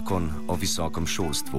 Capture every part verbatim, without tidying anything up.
zakon o visokem šolstvu.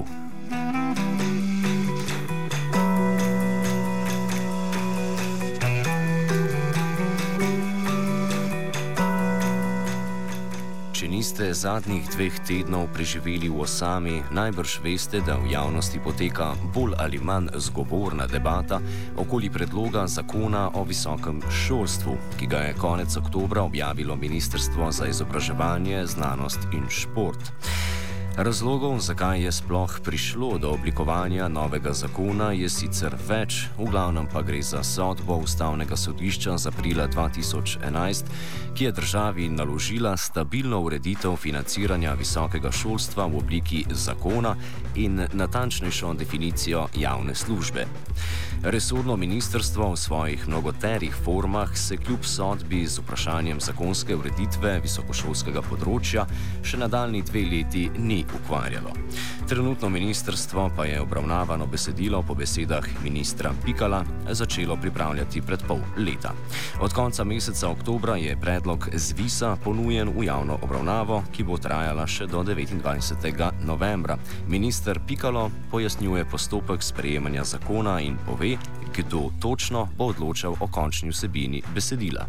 Če niste zadnjih dveh tednov preživeli v osami, najbrž veste, da v javnosti poteka bolj ali manj zgovorna debata okoli predloga zakona o visokem šolstvu, ki ga je konec oktobra objavilo Ministrstvo za izobraževanje, znanost in šport. Razlogov, zakaj je sploh prišlo do oblikovanja novega zakona, je sicer več, v glavnem pa gre za sodbo Ustavnega sodišča z aprila dva tisoč enajst, ki je državi naložila stabilno ureditev financiranja visokega šolstva v obliki zakona in natančnejšo definicijo javne službe. Resorno ministrstvo v svojih mnogoterih formah se kljub sodbi z vprašanjem zakonske ureditve visokošolskega področja še nadaljnji dve leti ni ukvarjalo. Trenutno ministrstvo pa je obravnavano besedilo po besedah ministra Pikala začelo pripravljati pred pol leta. Od konca meseca oktobra je predlog ZVIS-a ponujen v javno obravnavo, ki bo trajala še do devetindvajsetega novembra. Minister Pikalo pojasnjuje postopek sprejemanja zakona in pove, kdo točno bo odločal o končni vsebini besedila.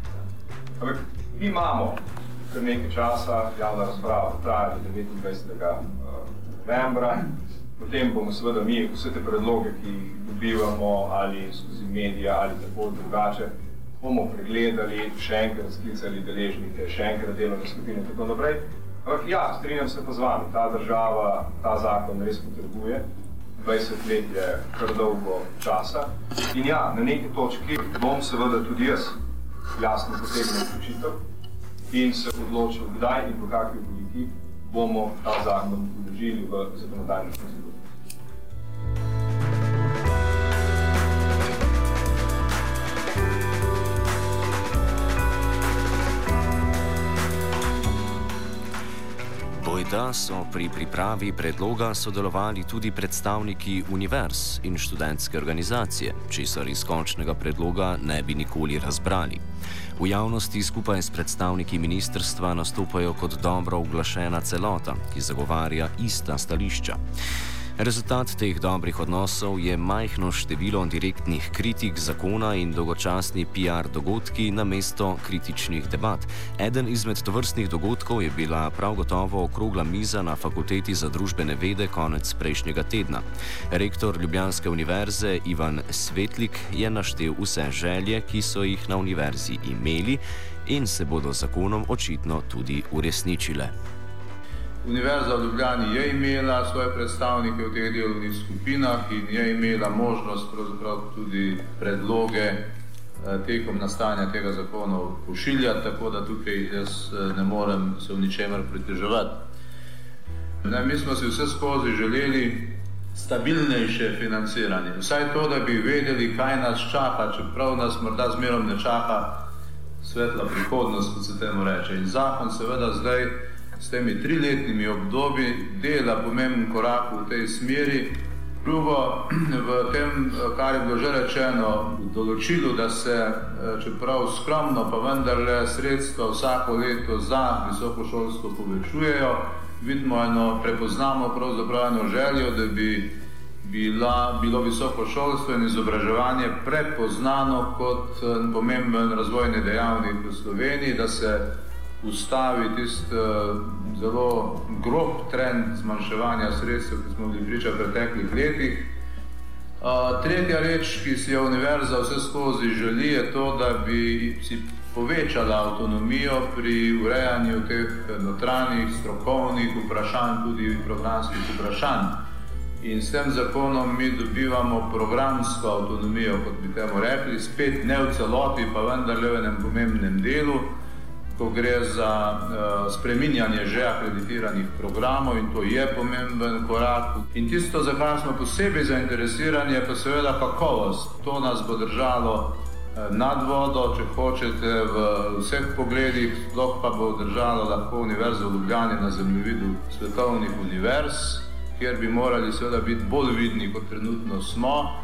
Ampak mi imamo kar nekaj časa, javna razprava traja do devetindvajsetega novembra, potem bomo seveda mi vse te predloge, ki jih dobivamo ali skozi medija ali tako drugače, bomo pregledali, še enkrat sklicali deležnike, še enkrat delovne skupine in tako naprej. Ampak ja, strinjam se pa z vami, ta država, ta zakon res potrebuje. dvajset let je kar dolgo časa. In ja, na neki točki bom seveda tudi jaz jasno potegnil odločitev in se odločil, kdaj in v kakvi obliki bomo ta zakon vložili v zakonodajno proceduro. Da so pri pripravi predloga sodelovali tudi predstavniki univerz in študentske organizacije, česar iz končnega predloga ne bi nikoli razbrali. V javnosti skupaj s predstavniki ministrstva nastopajo kot dobro uglašena celota, ki zagovarja ista stališča. Rezultat teh dobrih odnosov je majhno število direktnih kritik zakona in dolgočasni P R dogodki namesto kritičnih debat. Eden izmed tovrstnih dogodkov je bila prav gotovo okrogla miza na Fakulteti za družbene vede konec prejšnjega tedna. Rektor Ljubljanske univerze Ivan Svetlik je naštel vse želje, ki so jih na univerzi imeli in se bodo zakonom očitno tudi uresničile. Univerza v Ljubljani je imela svoje predstavnike v teh delovnih skupinah in je imela možnost pravzaprav tudi predloge tekom nastajanja tega zakona pošiljati, tako da tukaj jaz ne morem se v ničemer priteževati. Ne, mi smo si vse skozi želeli stabilnejše financiranje. Vsaj to, da bi vedeli, kaj nas čaka, čeprav nas morda zmerom ne čaka svetla prihodnost, kot se temu reče. In zakon seveda zdaj s temi triletnimi obdobji dela pomemben korak v tej smeri. Drugo, v tem, kar je bilo že rečeno, določilo, da se, čeprav skromno, pa vendarle sredstva vsako leto za visoko šolstvo povečujejo, vidimo eno, prepoznamo pravzaprav eno željo, da bi bila, bilo visoko šolstvo in izobraževanje prepoznano kot pomemben razvojni dejavnik v Sloveniji, da se ustavi tisti uh, zelo grob trend zmanjševanja sredstev, ki smo bili priča v preteklih letih. Uh, tretja reč, ki si je univerza vse skozi želi, je to, da bi si povečala avtonomijo pri urejanju teh notranjih, strokovnih vprašanj, tudi programskih vprašanj. In s tem zakonom mi dobivamo programsko avtonomijo, kot bi temu rekli, spet ne v celoti, pa vendarle v enem pomembnem delu, ko gre za uh, spreminjanje že akreditiranih programov in to je pomemben korak. In tisto, za kar smo posebej zainteresirani, je pa seveda kakovost. To nas bo držalo uh, nad vodo, če hočete, v vseh pogledih, sploh pa bo držalo lahko Univerzo v Ljubljani na zemljevidu svetovnih univerz, kjer bi morali seveda biti bolj vidni, kot trenutno smo.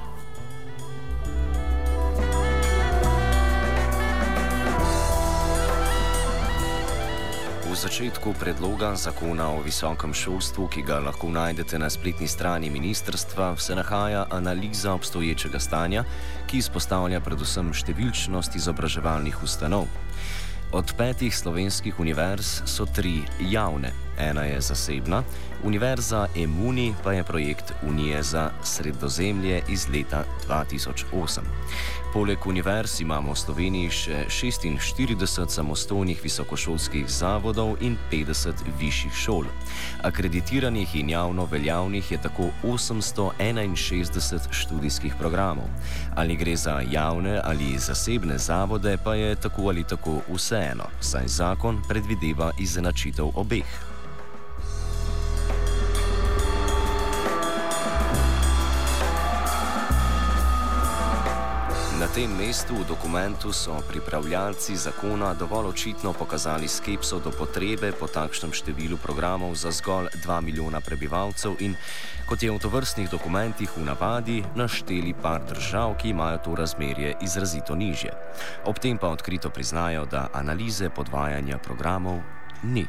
V V začetku predloga zakona o visokem šolstvu, ki ga lahko najdete na spletni strani ministrstva, se nahaja analiza obstoječega stanja, ki izpostavlja predvsem številčnost izobraževalnih ustanov. Od petih slovenskih univerz so tri javne, ena je zasebna, Univerza Emuni pa je projekt Unije za Sredozemlje iz leta dva tisoč osem. Poleg univerz imamo v Sloveniji še šestinštirideset samostojnih visokošolskih zavodov in petdeset višjih šol. Akreditiranih in javno veljavnih je tako osemsto enainšestdeset študijskih programov. Ali gre za javne ali zasebne zavode, pa je tako ali tako vseeno, saj zakon predvideva izenačitev obeh. Na tem mestu v dokumentu so pripravljalci zakona dovolj očitno pokazali skepso do potrebe po takšnem številu programov za zgolj dva milijona prebivalcev in, kot je v tovrstnih dokumentih v navadi, našteli par držav, ki imajo to razmerje izrazito nižje. Ob tem pa odkrito priznajo, da analize podvajanja programov ni.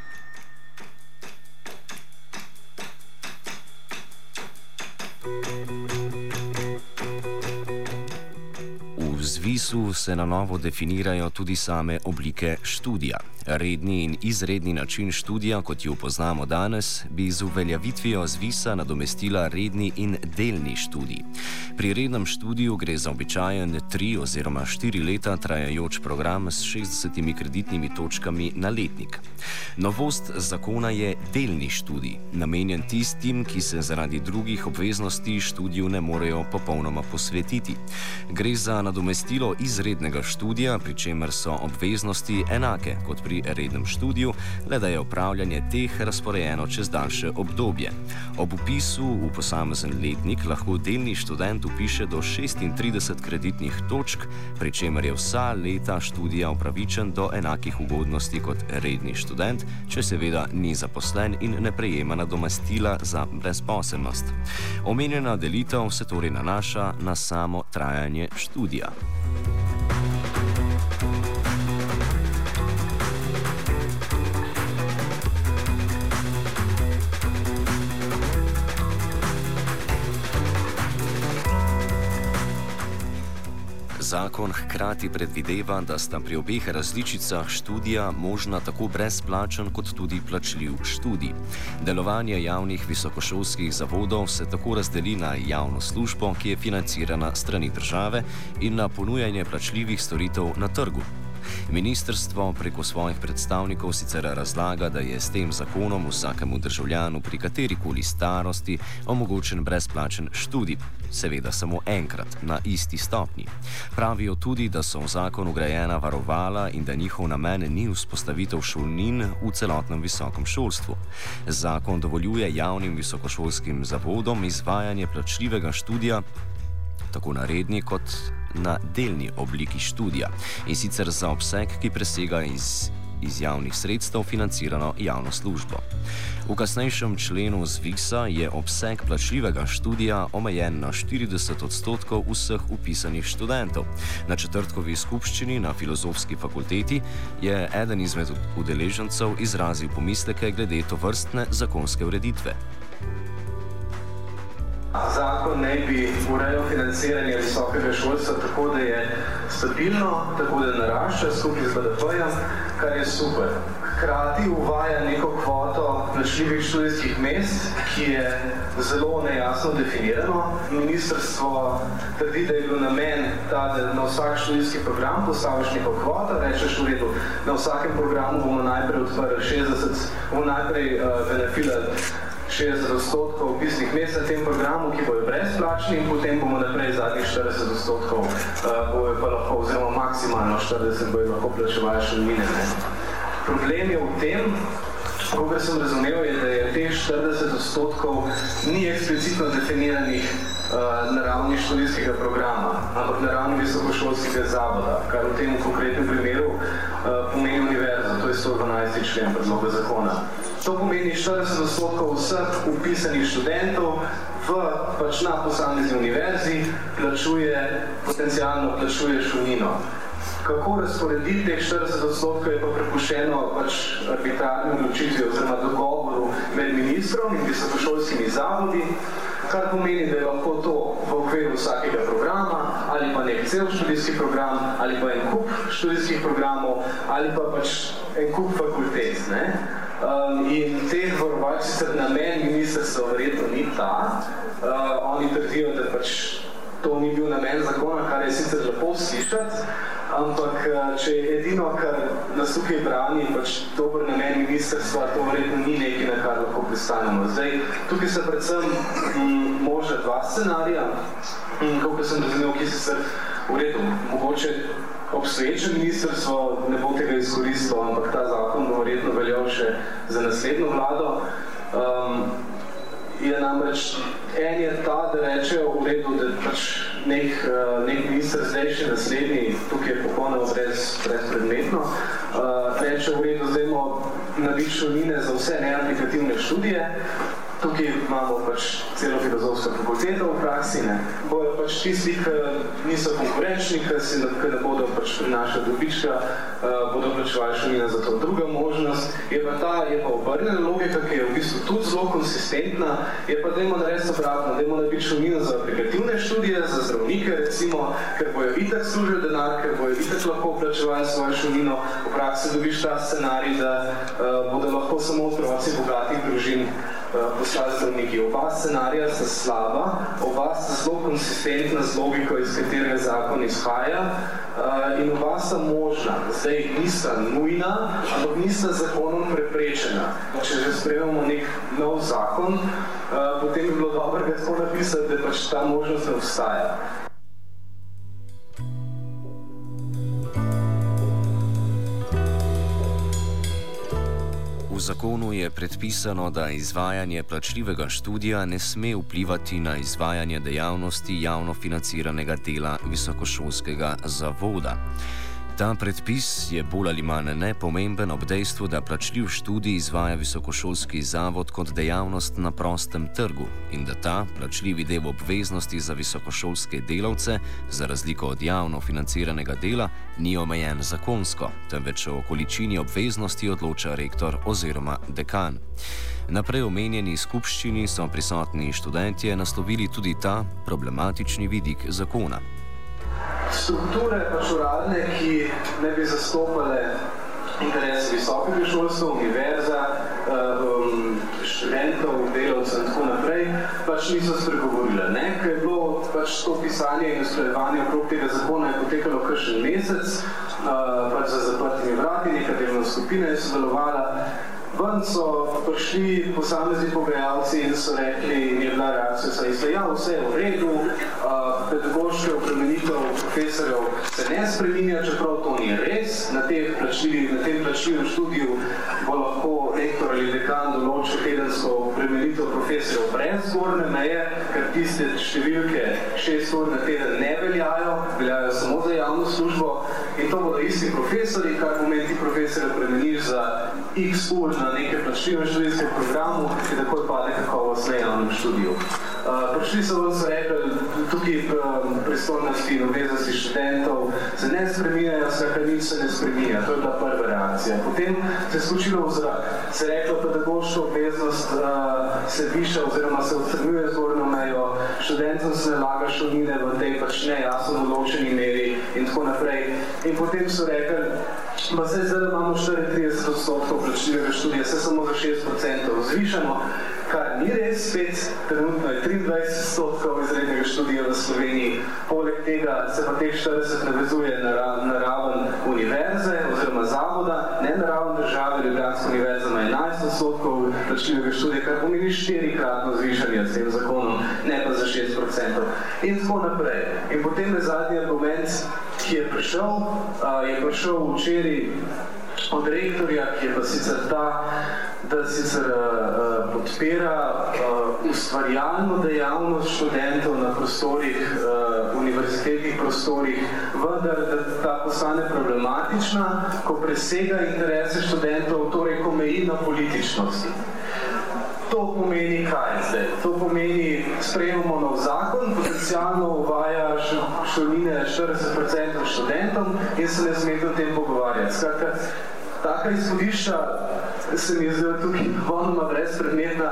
V ZVIS-u se na novo definirajo tudi same oblike študija. Redni in izredni način študija, kot jo poznamo danes, bi z uveljavitvijo ZVIS-a nadomestila redni in delni študij. Pri rednem študiju gre za običajen tri oziroma štiri leta trajajoč program s šestdesetimi kreditnimi točkami na letnik. Novost zakona je delni študij, namenjen tistim, ki se zaradi drugih obveznosti študiju ne morejo popolnoma posvetiti. Gre za nadomestilo izrednega študija, pri čemer so obveznosti enake kot pri rednem študiju, le da je opravljanje teh razporejeno čez daljše obdobje. Ob vpisu v posamezen letnik lahko delni študent vpiše do šestintrideset kreditnih točk, pri čemer je vsa leta študija upravičen do enakih ugodnosti kot redni študent, če seveda ni zaposlen in ne prejema nadomestila za brezposelnost. Omenjena delitev se torej nanaša na samo trajanje študija. Zakon hkrati predvideva, da sta pri obeh različicah študija možna tako brezplačen kot tudi plačljiv študij. Delovanje javnih visokošolskih zavodov se tako razdeli na javno službo, ki je financirana strani države, in na ponujanje plačljivih storitev na trgu. Ministrstvo preko svojih predstavnikov sicer razlaga, da je s tem zakonom vsakemu državljanu pri katerikoli starosti omogočen brezplačen študij, seveda samo enkrat, na isti stopnji. Pravijo tudi, da so v zakon vgrajena varovala in da njihov namen ni vzpostavitev šolnin v celotnem visokem šolstvu. Zakon dovoljuje javnim visokošolskim zavodom izvajanje plačljivega študija tako na redni kot na delni obliki študija, in sicer za obseg, ki presega iz, iz javnih sredstev financirano javno službo. V kasnejšem členu ZVIS-a je obseg plačljivega študija omejen na štirideset odstotkov vseh vpisanih študentov. Na četrtkovi skupščini na Filozofski fakulteti je eden izmed udeležencev izrazil pomisleke glede tovrstne zakonske ureditve. Zakon naj bi urejal financiranje visokega šolstva tako, da je stabilno, tako da narašča skupaj z B D P-jem, kar je super. Hkrati uvaja neko kvoto plačljivih študijskih mest, ki je zelo nejasno definirano. Ministrstvo trdi, da je bil namen ta, da na vsak študijski program postaviš neko kvoto, rečeš v redu, na vsakem programu bomo najprej odprli šestdeset, bomo najprej uh, benefilali šestdeset odstotkov vpisnih mest na tem programu, ki bojo brezplačni, in potem bomo naprej zadnjih štirideset odstotkov uh, bojo pa lahko, oziroma maksimalno štirideset bojo lahko plačevali šolnine. Problem je v tem, kolikor sem razumel, je, da je teh štirideset odstotkov ni eksplicitno definiranih uh, na ravni študijskega programa, ampak na ravni visokošolskega zavoda, kar v tem konkretnem primeru uh, pomeni univerzo, to je sto dvanajsti člen predloga zakona. To pomeni štirideset odstotkov vseh vpisanih študentov v pač na posamezni univerzi plačuje, potencialno plačuje šolnino. Kako razporediti teh štirideset odstotkov je pa prepuščeno pač arbitrarni odločitvi oziroma dogovoru med ministrom in visokošolskimi zavodi, kar pomeni, da je lahko to v okviru vsakega programa ali pa nek cel študijski program ali pa en kup študijskih programov ali pa pač en kup fakultet. Ne? Um, in teh varovalk sicer namen ministrstva verjetno ni ta. Uh, oni trdijo, da pač to ni bil namen zakona, kar je sicer lepo slišati, ampak če je edino, kar nas tukaj brani, pač dober namen ministrstva, to verjetno ni nekaj, na kar lahko pristanemo. Zdaj, tukaj se predvsem m, možda dva scenarija, kako sem razumel, ki sicer v redu, mogoče obstoječe ministrstvo ne bo tega izkoristilo, ampak ta zakon bo verjetno veljal še za naslednjo vlado. Um, je namreč, en je ta, da rečejo v redu, da pač nek, nek minister zdaj še naslednji, tukaj je popolnoma brez, brezpredmetno, uh, reče v redu, zdaj imamo nabiti šolnine za vse neaplikativne študije. Tukaj imamo pač celo filozofsko fakulteto v praksi, ne. Bojo pač tisti, ki niso konkurenčni, ki si ki ne bodo pač prinašali dobička, uh, bodo plačevali šolnine za to. Druga možnost je pa ta, je pa obrnjena logika, ki je v bistvu tudi zelo konsistentna, je pa dajmo narediti obratno, dajmo nabiti šolnine za aplikativne študije, za zdravnike recimo, ker bojo itak služili denar, ker bojo itak lahko plačevali svojo šolnino. V praksi dobiš ta scenarij, da uh, bodo lahko samo otroci bogatih družin postali zdravniki. Oba scenarija sta slaba, oba sta zelo konsistentna z logiko, iz katerega zakon izhaja in oba sta možna. Zdaj nista nujna, ampak nista zakonom preprečena. Če že sprejemamo nek nov zakon, potem bi bilo dobro ga tako napisati, da pač ta možnost ne obstaja. V zakonu je predpisano, da izvajanje plačljivega študija ne sme vplivati na izvajanje dejavnosti javno financiranega dela visokošolskega zavoda. Ta predpis je bolj ali manj nepomemben ob dejstvu, da plačljiv študij izvaja visokošolski zavod kot dejavnost na prostem trgu in da ta plačljivi del obveznosti za visokošolske delavce, za razliko od javno financiranega dela, ni omejen zakonsko, temveč o količini obveznosti odloča rektor oziroma dekan. Na prej omenjeni skupščini so prisotni študentje naslovili tudi ta problematični vidik zakona. Strukture pač uradne, ki ne bi zastopale interese visokega šolstva, univerza, študentov, delavcev in tako naprej, pač niso spregovorile. Ne? Ker je bilo pač to pisanje in usklajevanje okrog tega zakona je potekalo kakšen mesec, pač za zaprtimi vrati, neka delovna skupina je sodelovala. Ven so prišli posamezni pogajalci in so rekli, in je bila reakcija, so izle, ja, vse je v redu, pedagoške obremenitev profesorjev se ne spreminja, čeprav to ni res. Na tem plačljivem študiju bo lahko rektor ali dekan določil tedensko obremenitev profesorjev brez zgornje meje, ker tiste številke šest ur na teden ne veljajo, veljajo samo za javno službo in to bodo isti profesori, kar pomeni ti profesori obremeniš za x ur na nekem plačljivem študijskem programu, ki takoj pade kakovost na javnem študiju. Uh, prišli so vam so rekli, tukaj um, pristojnosti in obveznosti študentov se ne spreminjajo, vsaka nič se ne spreminja. To je bila prva reakcija. Potem se je skočilo v zrak. Se je reklo, pedagoška obveznost uh, se viša oziroma se odstranjuje zgornjo mejo, študentom se ne laga šolnine v tej pač nejasno določeni meri in tako naprej. In potem so rekli, pa zdaj zdaj imamo štiriintrideset odstotkov plačljivega študija, se samo za šest procentov zvišamo, kar ni res, spet trenutno je triindvajset odstotkov izrednega študija v Sloveniji. Poleg tega se pa teh štirideset navezuje na, na raven univerze oziroma zavoda, ne na raven države, Ljubljanska univerza ima enajst odstotkov plačljivega študija, kar pomeni štirikratno zvišanje s tem zakonom, ne pa za šest procentov. In tako naprej. In potem je zadnji argument, ki je prišel, uh, je prišel včeraj od rektorja, ki je pa sicer ta, da sicer uh, podpira uh, ustvarjalno dejavnost študentov na prostorih, uh, univerzitetnih prostorih, vendar da ta postane problematična, ko presega interese študentov, torej ko meji na političnosti. To pomeni kaj zdaj? To pomeni, sprejemamo nov zakon, potencialno uvaja šolnine štirideset procentov študentom in se ne smete o tem pogovarjati. Skratka, taka izhodišča se mi zdaj tukaj popolnoma brezpredmetna.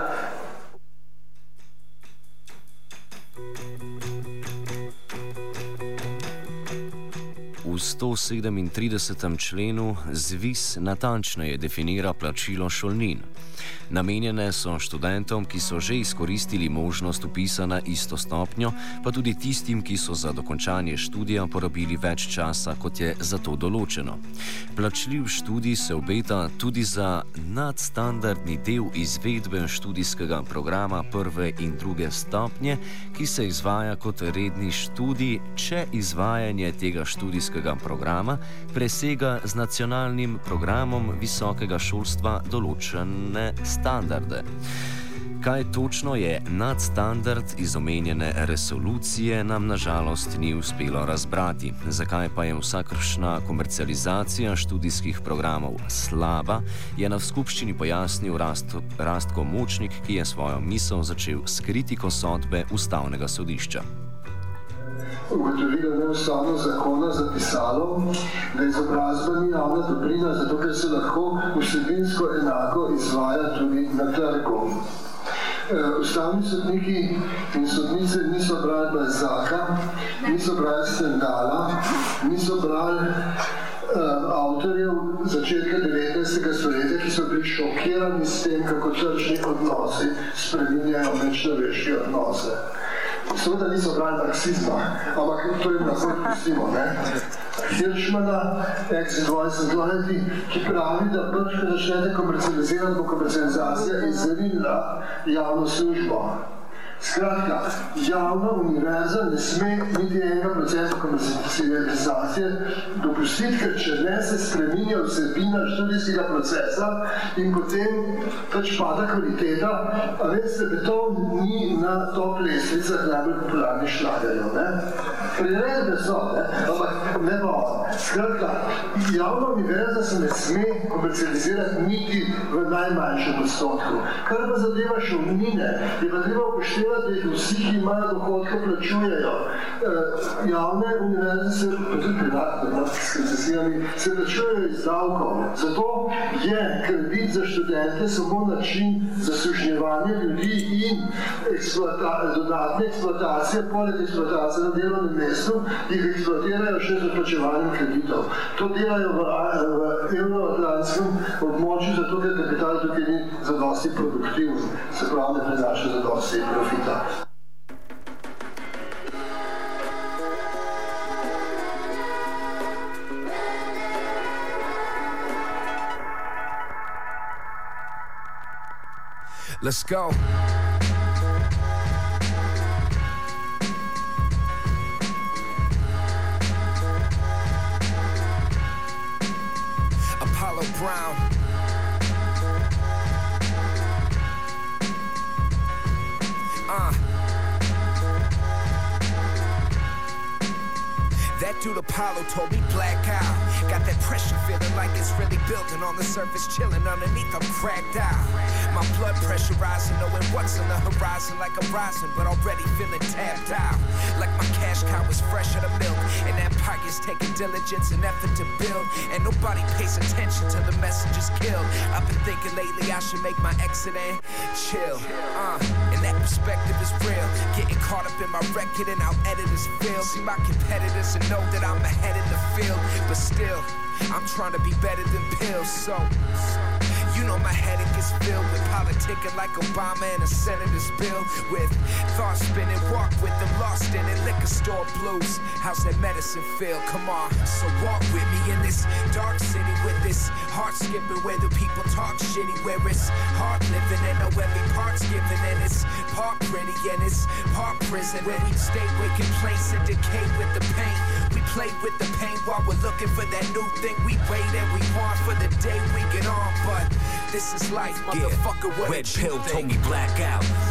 V sto sedemintridesetem členu ZVIS natančneje definira plačilo šolnin. Namenjene so študentom, ki so že izkoristili možnost vpisa na isto stopnjo, pa tudi tistim, ki so za dokončanje študija porabili več časa, kot je za to določeno. Plačljiv študij se obeta tudi za nadstandardni del izvedbe študijskega programa prve in druge stopnje, ki se izvaja kot redni študij, če izvajanje tega študijskega programa presega z nacionalnim programom visokega šolstva določene standarde. Kaj točno je nadstandard iz omenjene resolucije, nam nažalost ni uspelo razbrati. Zakaj pa je vsakršna komercializacija študijskih programov slaba, je na skupščini pojasnil Rastko, Rastko Močnik, ki je svojo misel začel s kritiko sodbe Ustavnega sodišča. Ugotovilo neustavno zakona zapisalo, da izobrazba ni javna dobrina, zato ker se lahko vsebinsko enako izvaja tudi na trgu. Ustavni sodniki in sodnice niso brali Balzaka, niso brali Stendala, niso brali uh, avtorjev začetka devetnajstega stoletja, ki so bili šokirani s tem, kako tržni odnosi spreminjajo medčloveške odnose. Seveda niso brali marksizma, ampak to jim lahko pustimo, ne? Hirschmana, Exit dvajset dvajset, ki pravi, da prvi, ko začnete komercializirati, bo komercializacija izrinila javno službo. Skratka, javna univerza ne sme niti enega procenta komercializacije dopustiti, ker če ne se spreminja vsebina študijskega procesa in potem pač pada kvaliteta, a veste, beton ni na top lestvicah najbolj popularnih šlagerjev, ne? Priredbe so, ne? Ampak ne pa on. Skratka, javna univerza se ne sme komercializirati niti v najmanjšem odstotku. Kar pa zadeva šolnine, je pa treba upoštevati, da jih vsi, ki imajo dohodke, plačujejo. E, javne univerze se, pa tudi privatne, s koncesijami, se plačujejo iz davkov. Zato je kredit za študente samo način za sužnjevanje ljudi in eksploata, dodatne eksploatacije, poleg eksploatacije na delovnem mestu, jih eksploatirajo še z plačevanjem kreditov. To delajo v, v euroatlantskem območju, zato ker kapital tukaj ni zadosti produktivni, se pravi, ne prinaša zadosti profita. Let's go. Apollo Brown. Uh. That dude Apollo told me black out. Got that pressure feeling like it's really building on the surface, chilling underneath, I'm cracked out. My blood pressure rising, knowing what's on the horizon, like I'm rising, but already feeling tapped out. Like my cash cow is fresh out of milk, and empire's taking diligence and effort to build, and nobody pays attention till the messenger's killed. I've been thinking lately I should make my exit and chill. Uh, and that perspective is real. Getting caught up in my record and how editors feel. See my competitors and know that I'm ahead in the field, but still, I'm trying to be better than pills, so you know my headache is filled with politicking like Obama and a senator's bill, with thoughts spinning, walk with them, lost in it, liquor store blues. How's that medicine feel? Come on, so walk with me in this dark city with this heart skipping, where the people talk shitty, where it's hard living and know every part's given, and it's part pretty and it's part prison, where we stay with complaints and decay with the pain. We play with the pain while we're looking for that new thing. We wait and we want for the day we get on, but this is life, motherfucker. Yeah. What Red pill told me black out.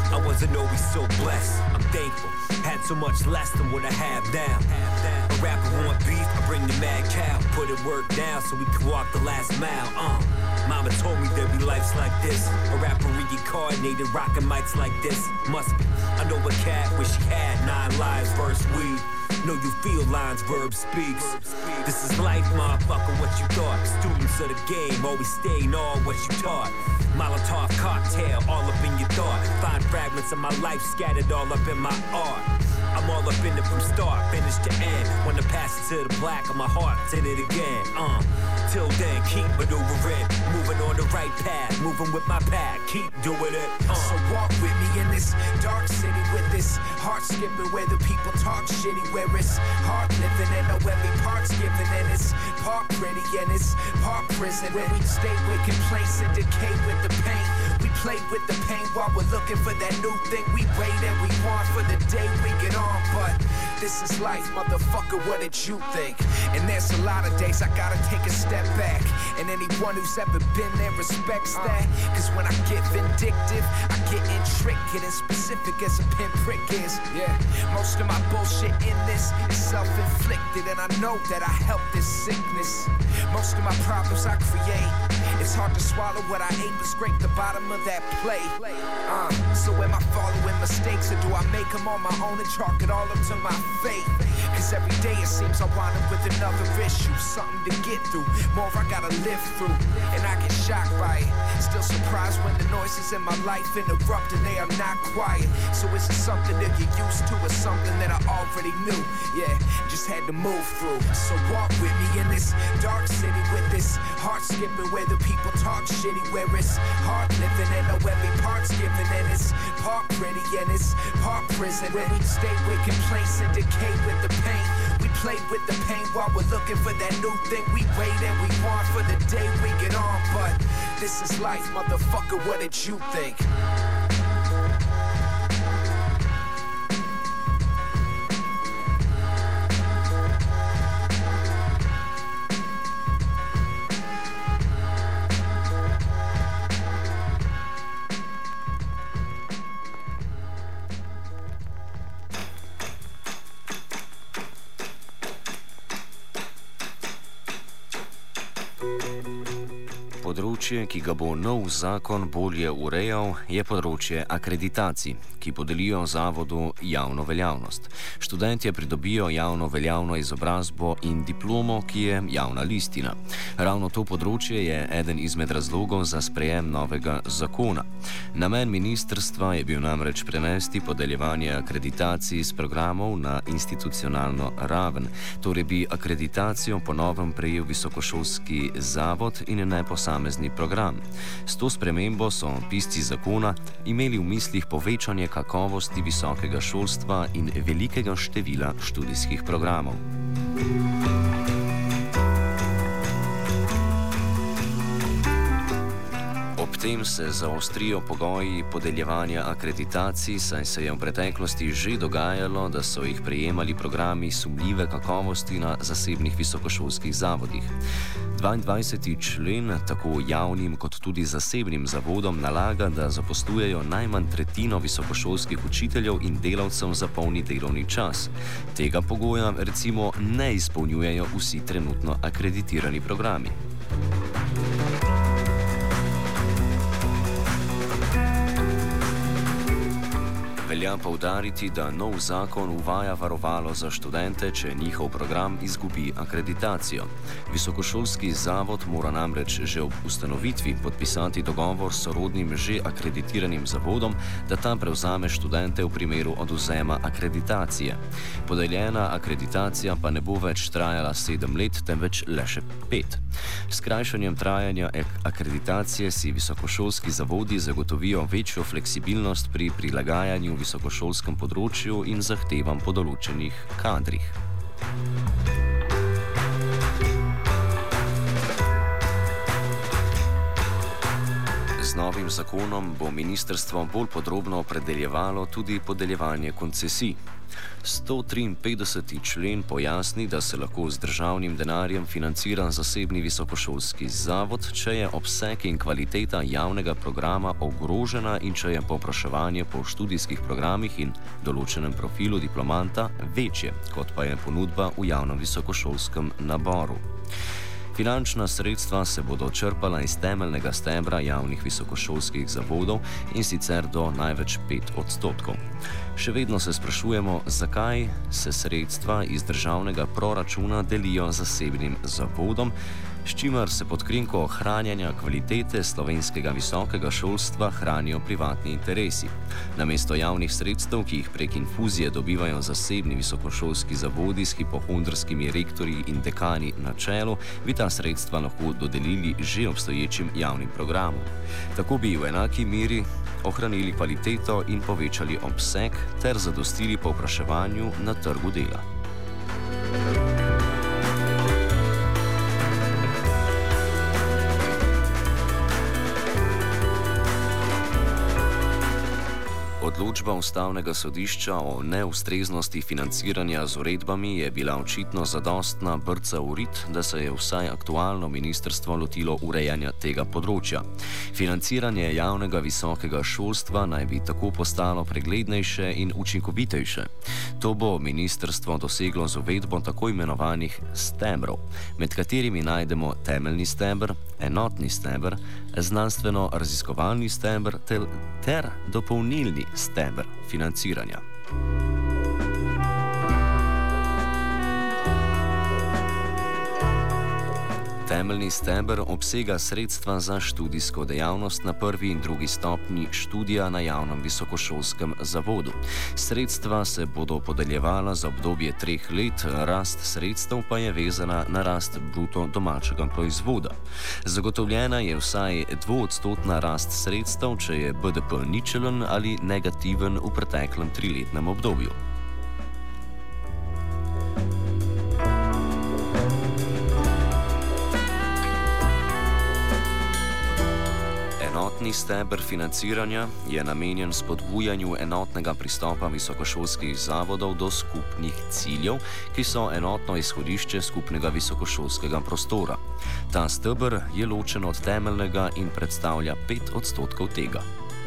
I wasn't always so blessed, I'm thankful. Had so much less than what I have now. A rapper want beef, I bring the mad cow. Put it work down so we can walk the last mile. Uh. Mama told me there'd be lives like this. A rapper reincarnated, rockin' mics like this. Must be. I know a cat wish she had nine lives, verse weed. Know you feel lines, verb speaks. This is life, motherfucker, what you thought. Students of the game always stay in all what you taught. Molotov cocktail all up in your thought. Find fragments of my life scattered all up in my art. I'm all up in it from start, finish to end. Wanna pass it to the black of my heart, did it again. Uh. Till then, keep maneuvering, moving on the right path, moving with my path, keep doing it. Uh. So walk with me in this dark city with this heart skipping where the people talk shitty, where it's hard living and know every part's given, and it's part pretty and it's part prison, where we stay with complaints and decay with the pain. We play with the pain while we're looking for that new thing we wait and we want for the day we get on, but this is life, motherfucker, what did you think? And there's a lot of days I gotta take a step back, and anyone who's ever been there respects that. Cause when I get vindictive, I get intricate and specific as a pinprick is. Yeah, most of my bullshit in this is self-inflicted, and I know that I help this sickness. Most of my problems I create. It's hard to swallow what I ate, but scrape the bottom of that plate. Uh, so am I following mistakes, or do I make them on my own and chalk it all up to my fate? Cause every day it seems I wind up with another issue, something to get through, more I gotta live through, and I get shocked by it. Still surprised when the noises in my life interrupt and they are not quiet. So is it something that you're used to, or something that I already knew? Yeah, just had to move through. So walk with me in this dark city with this heart skipping where the people talk shitty, where it's hard living and know every part's given, and it's part pretty and it's part prison, where we stay with complaints and decay with the pain. We play with the pain while we're looking for that new thing we wait and we want for the day we get on, but this is life, motherfucker, what did you think? Področje, ki ga bo nov zakon bolje urejal, je področje akreditacij, ki podelijo zavodu javno veljavnost. Študentje pridobijo javno veljavno izobrazbo in diplomo, ki je javna listina. Ravno to področje je eden izmed razlogov za sprejem novega zakona. Namen ministrstva je bil namreč prenesti podeljevanje akreditacij z programov na institucionalno raven, torej bi akreditacijo po novem prejel visokošolski zavod in ne posamezni program. S to spremembo so pisci zakona imeli v mislih povečanje kakovosti visokega šolstva in velikega števila študijskih programov. Ob tem se zaostrijo pogoji podeljevanja akreditacij, saj se je v preteklosti že dogajalo, da so jih prejemali programi sumljive kakovosti na zasebnih visokošolskih zavodih. dvaindvajseti člen tako javnim kot tudi zasebnim zavodom nalaga, da zaposlujejo najmanj tretjino visokošolskih učiteljev in delavcev za polni delovni čas. Tega pogoja recimo ne izpolnjujejo vsi trenutno akreditirani programi. Velja poudariti, da nov zakon uvaja varovalo za študente, če njihov program izgubi akreditacijo. Visokošolski zavod mora namreč že ob ustanovitvi podpisati dogovor s sorodnim že akreditiranim zavodom, da ta prevzame študente v primeru odvzema akreditacije. Podeljena akreditacija pa ne bo več trajala sedem let, temveč le še pet. S skrajšanjem trajanja akreditacije si visokošolski zavodi zagotovijo večjo fleksibilnost pri prilagajanju visokošolskem področju in zahtevam po določenih kadrih. Z novim zakonom bo ministrstvo bolj podrobno opredeljevalo tudi podeljevanje koncesij. sto triinpetdeseti člen pojasni, da se lahko z državnim denarjem financira zasebni visokošolski zavod, če je obseg in kvaliteta javnega programa ogrožena in če je povpraševanje po študijskih programih in določenem profilu diplomanta večje, kot pa je ponudba v javnem visokošolskem naboru. Finančna sredstva se bodo črpala iz temeljnega stebra javnih visokošolskih zavodov in sicer do največ pet odstotkov. Še vedno se sprašujemo, zakaj se sredstva iz državnega proračuna delijo zasebnim zavodom, s čimer se pod krinko ohranjanja kvalitete slovenskega visokega šolstva hranijo privatni interesi. Namesto javnih sredstev, ki jih prek infuzije dobivajo zasebni visokošolski zavodi s hipohondrskimi rektorji in dekani na čelu, bi ta sredstva lahko dodelili že obstoječim javnim programom. Tako bi v enaki meri ohranili kvaliteto in povečali obseg ter zadostili povpraševanju na trgu dela. Odločba Ustavnega sodišča o neustreznosti financiranja z uredbami je bila očitno zadostna brca v rit, da se je vsaj aktualno ministrstvo lotilo urejanja tega področja. Financiranje javnega visokega šolstva naj bi tako postalo preglednejše in učinkovitejše. To bo ministrstvo doseglo z uvedbo tako imenovanih stebrov, med katerimi najdemo temeljni steber, enotni steber, znanstveno-raziskovalni steber ter, ter dopolnilni steber financiranja. Temeljni steber obsega sredstva za študijsko dejavnost na prvi in drugi stopnji študija na javnem visokošolskem zavodu. Sredstva se bodo podeljevala za obdobje treh let, rast sredstev pa je vezana na rast bruto domačega proizvoda. Zagotovljena je vsaj dvoodstotna rast sredstev, če je B D P ničelen ali negativen v preteklem triletnem obdobju. Enotni steber financiranja je namenjen spodbujanju enotnega pristopa visokošolskih zavodov do skupnih ciljev, ki so enotno izhodišče skupnega visokošolskega prostora. Ta steber je ločen od temeljnega in predstavlja pet odstotkov tega.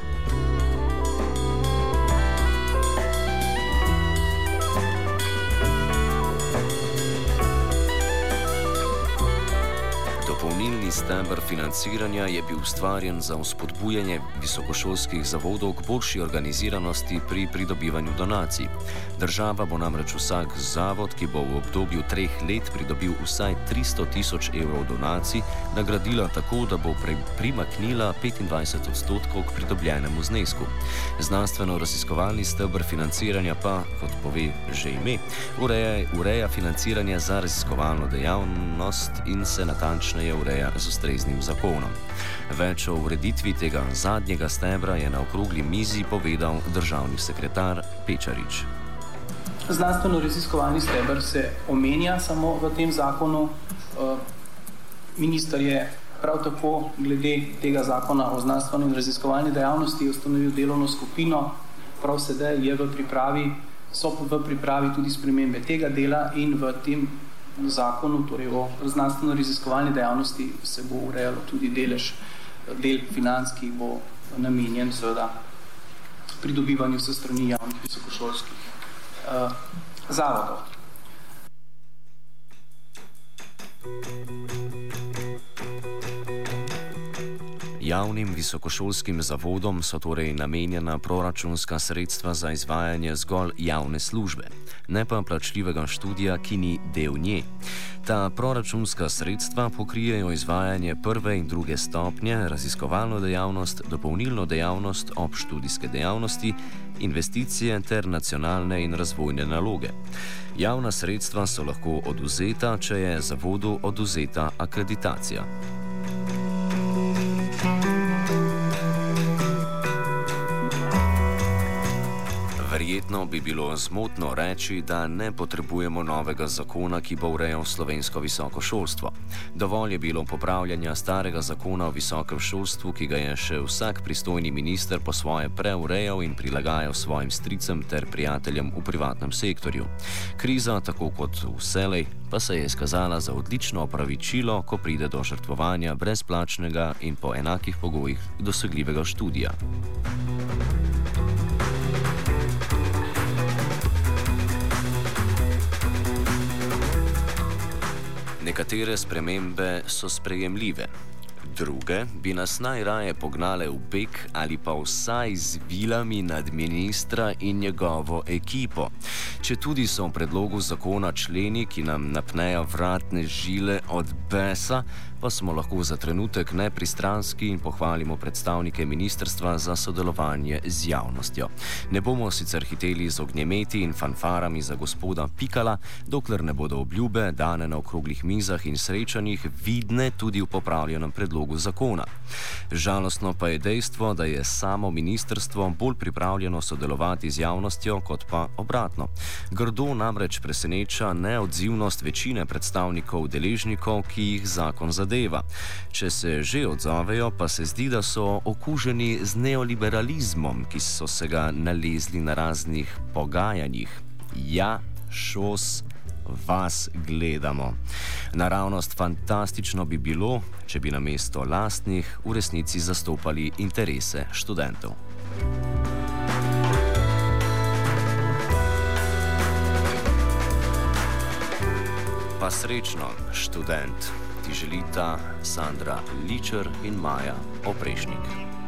Dopolnilni steber financiranja je bil ustvarjen za vzpodbujanje visokošolskih zavodov k boljši organiziranosti pri pridobivanju donacij. Država bo namreč vsak zavod, ki bo v obdobju treh let pridobil vsaj tristo tisoč evrov donacij, nagradila tako, da bo primaknila petindvajset odstotkov k pridobljenemu znesku. Znanstveno-raziskovalni steber financiranja pa, kot pove že ime, ureja, ureja financiranje za raziskovalno dejavnost in se natančneje ureja z ustreznim zakonom. Več o ureditvi tega zadnjega stebra je na okrogli mizi povedal državni sekretar Pečarič. Znanstveno-raziskovalni steber se omenja samo v tem zakonu. Minister je prav tako glede tega zakona o znanstveni in raziskovalni dejavnosti ustanovil delovno skupino. Prav sedaj je v pripravi, so v pripravi tudi spremembe tega dela in v tem zakonu, torej o znanstveno-raziskovalni dejavnosti, se bo urejalo tudi delež, del financ, ki bo namenjen seveda pridobivanju se strani javnih visokošolskih uh, zavodov. Javnim visokošolskim zavodom so torej namenjena proračunska sredstva za izvajanje zgolj javne službe, ne pa plačljivega študija, ki ni del nje. Ta proračunska sredstva pokrijejo izvajanje prve in druge stopnje, raziskovalno dejavnost, dopolnilno dejavnost ob študijske dejavnosti, investicije ter nacionalne in razvojne naloge. Javna sredstva so lahko odvzeta, če je zavodu odvzeta akreditacija. Verjetno bi bilo zmotno reči, da ne potrebujemo novega zakona, ki bo urejal slovensko visoko šolstvo. Dovolj je bilo popravljanja starega zakona o visokem šolstvu, ki ga je še vsak pristojni minister po svoje preurejal in prilagajal svojim stricem ter prijateljem v privatnem sektorju. Kriza, tako kot vselej, pa se je izkazala za odlično opravičilo, ko pride do žrtvovanja brezplačnega in po enakih pogojih dosegljivega študija. Nekatere spremembe so sprejemljive, druge bi nas najraje pognale v beg ali pa vsaj z vilami nad ministra in njegovo ekipo. Če tudi so v predlogu zakona členi, ki nam napnejo vratne žile od besa, pa smo lahko za trenutek nepristranski in pohvalimo predstavnike ministrstva za sodelovanje z javnostjo. Ne bomo sicer hiteli z ognjemeti in fanfarami za gospoda Pikala, dokler ne bodo obljube, dane na okroglih mizah in srečanjih, vidne tudi v popravljenem predlogu zakona. Žalostno pa je dejstvo, da je samo ministrstvo bolj pripravljeno sodelovati z javnostjo, kot pa obratno. Grdo namreč preseneča neodzivnost večine predstavnikov deležnikov, ki jih zakon zadeva. Če se že odzovejo, pa se zdi, da so okuženi z neoliberalizmom, ki so se ga nalezli na raznih pogajanjih. Ja, šos, vas gledamo. Naravnost fantastično bi bilo, če bi namesto lastnih v resnici zastopali interese študentov. Pa srečno, študent, ti želita Sandra Ličer in Maja Oprešnik.